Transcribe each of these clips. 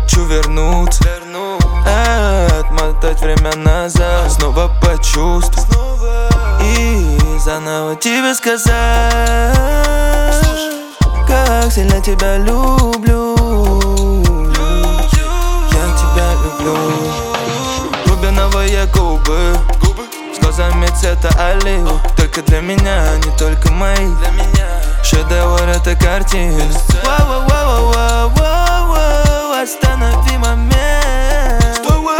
хочу вернуться, отмотать время назад, снова почувствовать и заново тебе сказать, как сильно тебя люблю. Я тебя люблю. Рубиновые губы с глазами цвета оливы, только для меня, не только мои. Шедевр этой картины. Останови момент.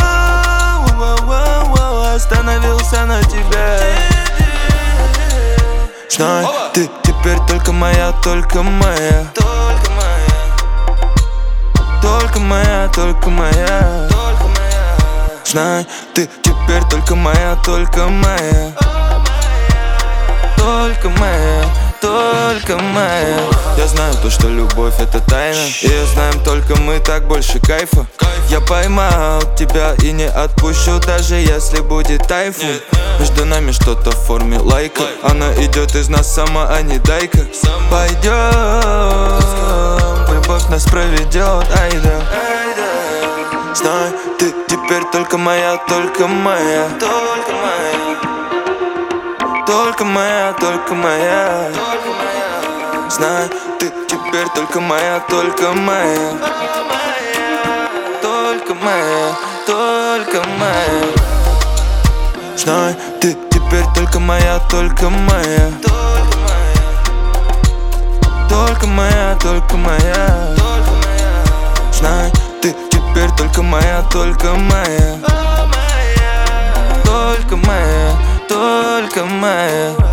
Остановился на тебе. Знай, ты теперь только моя, только моя. Только моя, только моя. Знай, ты теперь только моя, только моя. Только моя, только моя. Я знаю то, что любовь это тайна, и знаем только мы, так больше кайфа. Я поймал тебя и не отпущу, даже если будет тайфун. Между нами что-то в форме лайка, она идет из нас сама, а не дай-ка. Пойдем, любовь нас проведет, айда. Знай, ты теперь только моя, только моя. Только моя, только моя. Знай, ты теперь только моя, только моя. Только моя, только моя. Знай, ты теперь только моя, только моя. Только моя, только моя. Знай, ты теперь только моя, только моя. Только моя, только моя.